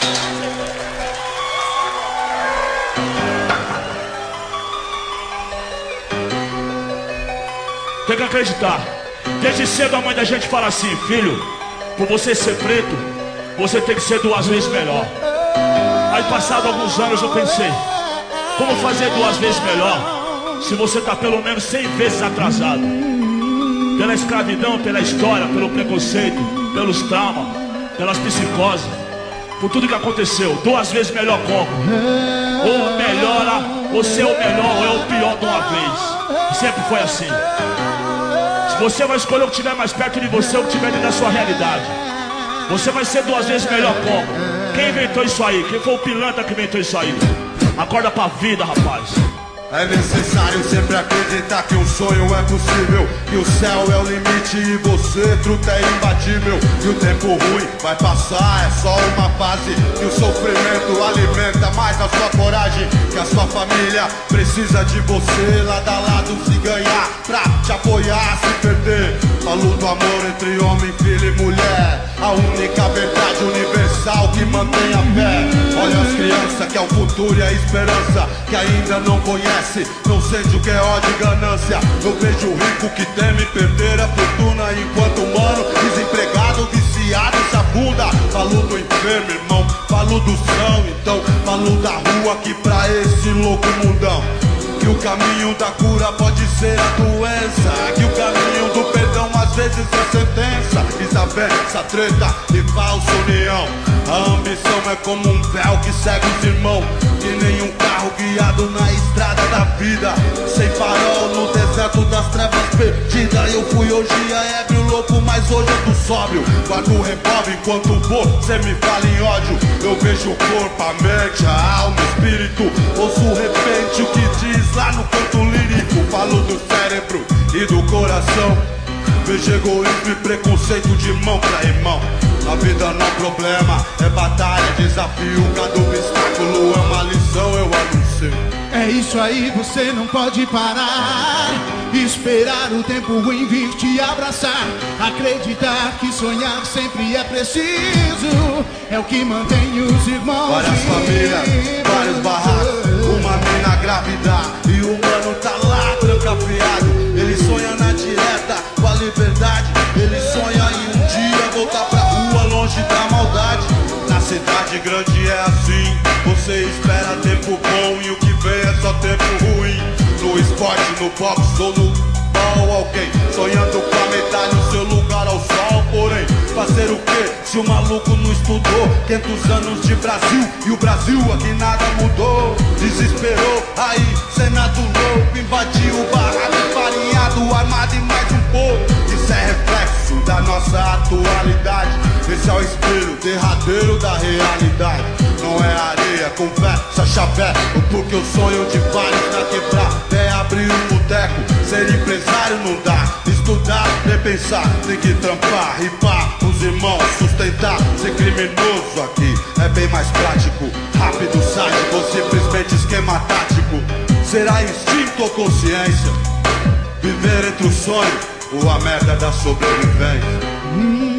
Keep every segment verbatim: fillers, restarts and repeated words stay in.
Tem que acreditar. Desde cedo a mãe da gente fala assim: filho, por você ser preto, você tem que ser duas vezes melhor. Aí passado alguns anos eu pensei: como fazer duas vezes melhor se você está pelo menos cem vezes atrasado? Pela escravidão, pela história, pelo preconceito, pelos traumas, pelas psicoses, por tudo que aconteceu. Duas vezes melhor como? Ou melhora, ou ser o melhor, ou é o pior de uma vez. Sempre foi assim. Você vai escolher o que estiver mais perto de você, o que estiver dentro da sua realidade. Você vai ser duas vezes melhor como? Quem inventou isso aí? Quem foi o pilantra que inventou isso aí? Acorda pra vida, rapaz. É necessário sempre acreditar que um sonho é possível, que o céu é o limite e você, truta, é imbatível. E o tempo ruim vai passar, é só uma fase. E o sofrimento alimenta mais a sua coragem, que a sua família precisa de você. Lado a lado se ganhar, pra te apoiar, se perder. Falo do amor entre homem, filho e mulher, a única verdade universal que mantém a fé. Olha as crianças que é o futuro e a esperança, que ainda não conhece, não sente o que é ódio e ganância. Eu vejo o rico que teme perder a fortuna, enquanto o mano desempregado, viciado, se afunda. Falo do enfermo, irmão, falo do são, então falo da rua que pra esse louco mundão, que o caminho da cura pode ser a doença, que o caminho do perdão às vezes é sentença. Desavença, treta e falsa união. A ambição é como um véu que segue os irmãos, que nem um carro guiado na estrada da vida, sem farol no deserto das trevas perdida. Eu fui hoje a ébrio louco, mas hoje eu tô sóbrio. Guardo o revólver enquanto vou, cê me fala em ódio. Eu vejo o corpo, a mente, a alma, o espírito. Ouço de repente o que diz lá no canto lírico. Falo do cérebro e do coração. Vejo egoísmo e preconceito de mão pra irmão. A vida não é problema, é batalha, desafio. Cada obstáculo é uma lição, eu anuncio. É isso aí, você não pode parar. Esperar o tempo ruim vir te abraçar. Acreditar que sonhar sempre é preciso. É o que mantém os irmãos. Várias famílias, vários barracos, uma mina grávida e o mano tá lá trancafiado. Ele sonha na direta com a liberdade. Ele sonha em um dia voltar pra rua longe da maldade. Na cidade grande é assim, você espera tempo bom e o que vem é só tempo ruim. No esporte, no boxe ou no ball, alguém sonhando com a medalha, o seu lugar ao sol. Porém, fazer o que se o maluco não estudou? quinhentos anos de Brasil e o Brasil aqui nada mudou. Desesperou, aí Senado louco, invadiu o barraco, farinhado, armado e mais um pouco. Isso é reflexo da nossa atualidade. Esse é o espelho derradeiro da realidade. Não é areia, conversa, chavé. Porque o sonho de vários na quebrada é abrir um boteco. Ser empresário não dá, estudar, repensar, tem que trampar, ripar os irmãos, sustentar. Ser criminoso aqui é bem mais prático, rápido, sádico ou simplesmente esquema tático. Será instinto ou consciência? Viver entre o sonho ou a merda da sobrevivência? Hum.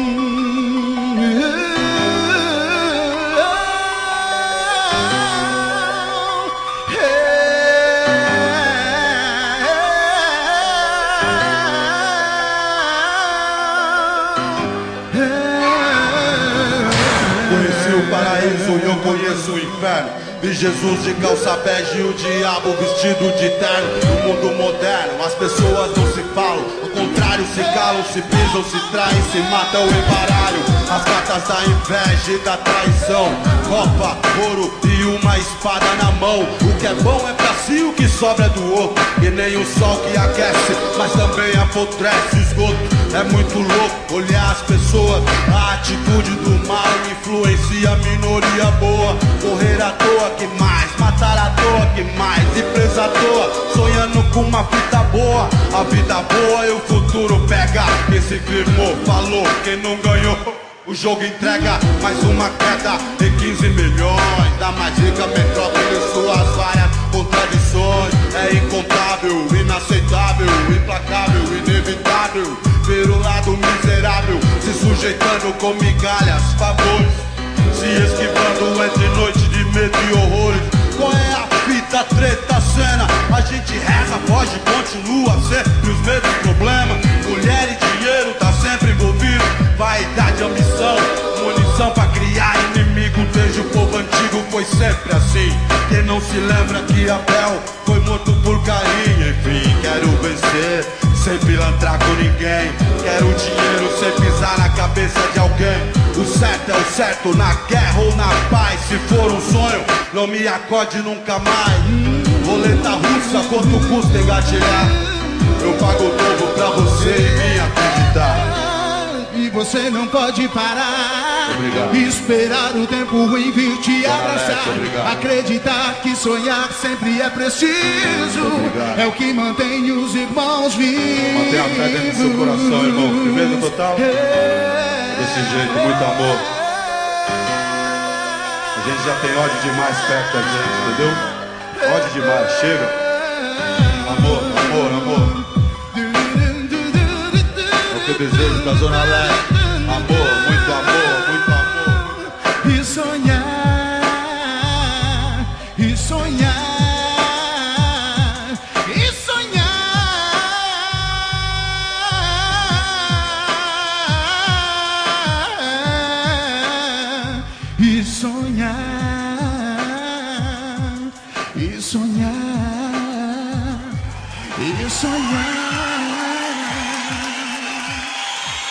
E eu conheço o inferno. Vi Jesus de calça bege e o diabo vestido de terno. No mundo moderno as pessoas não se falam, ao contrário se calam, se pisam, se traem, se matam em baralho. As cartas da inveja e da traição, copa, ouro e uma espada na mão. O que é bom é pra si, o que sobra é do outro. E nem o sol que aquece, mas também apodrece o esgoto. É muito louco olhar as pessoas, a atitude do mal influencia a minoria boa. Correr à toa que mais, matar à toa que mais, e presa à toa, sonhando com uma fita boa. A vida boa e o futuro pega. Quem se firmou, falou, quem não ganhou, o jogo entrega mais uma queda em quinze milhões. Da mais rica metrópole e suas várias contradições. É incontável, inaceitável, implacável, inevitável ver o lado miserável se sujeitando com migalhas, favores, se esquivando entre noite de medo e horrores. Qual é a fita, treta, cena? A gente reza, foge, continua sempre os mesmos problemas. Mulher e dinheiro tá sempre envolvido. Vaidade, ambição, munição pra criar inimigo. Desde o povo antigo foi sempre assim. Quem não se lembra que Abel foi morto por carinho. Enfim, quero vencer sem pilantrar com ninguém. Quero dinheiro sem pisar na cabeça de alguém. O certo é o certo, na guerra ou na paz. Se for um sonho, não me acorde nunca mais. Roleta russa, quanto custa engatilhar? Eu pago o dobro pra você e me acreditar. E você não pode parar. Obrigado. Esperar o tempo ruim vir te abraçar. Obrigado. Acreditar que sonhar sempre é preciso. Obrigado. É o que mantém os irmãos vivos. Mantenha a fé dentro do seu coração, irmão. Firmeza total. Desse jeito, muito amor. A gente já tem ódio demais perto da gente, entendeu? Ódio demais, chega. Amor, amor, amor. É o que eu desejo da Zona Leste. Amor, muito amor, muito amor. E sonhar, e sonhar, e sonhar, e sonhar, e sonhar, e sonhar.